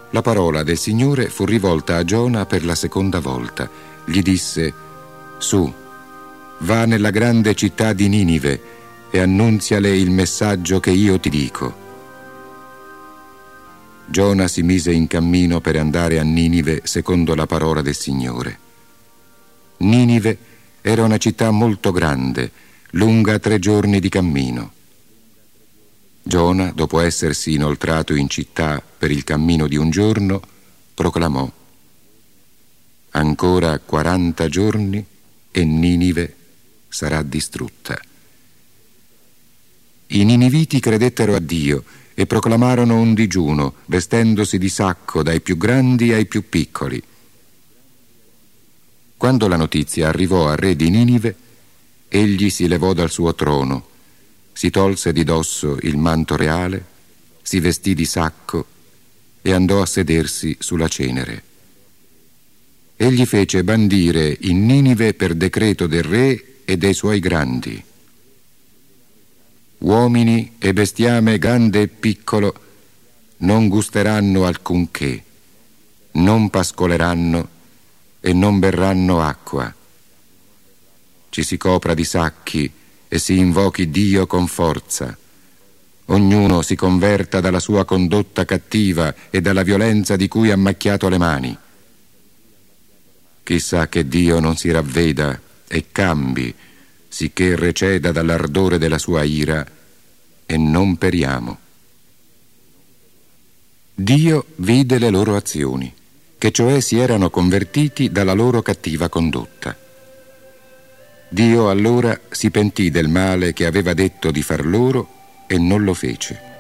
La parola del Signore fu rivolta a Giona per la seconda volta. Gli disse: «Su, va nella grande città di Ninive e annunziale il messaggio che io ti dico». Giona si mise in cammino per andare a Ninive secondo la parola del Signore. Ninive era una città molto grande, lunga 3 giorni di cammino. Giona, dopo essersi inoltrato in città per il cammino di un giorno, proclamò: «Ancora 40 giorni e Ninive sarà distrutta». I niniviti credettero a Dio e proclamarono un digiuno, vestendosi di sacco dai più grandi ai più piccoli. Quando la notizia arrivò al re di Ninive, egli si levò dal suo trono, si tolse di dosso il manto reale, si vestì di sacco e andò a sedersi sulla cenere. Egli fece bandire in Ninive per decreto del re e dei suoi grandi: «Uomini e bestiame grande e piccolo non gusteranno alcunché, non pascoleranno e non berranno acqua. Ci si copra di sacchi e si invochi Dio con forza. Ognuno si converta dalla sua condotta cattiva e dalla violenza di cui ha macchiato le mani. Chissà che Dio non si ravveda e cambi, sicché receda dall'ardore della sua ira e non periamo». Dio vide le loro azioni, che cioè si erano convertiti dalla loro cattiva condotta. Dio allora si pentì del male che aveva detto di far loro e non lo fece.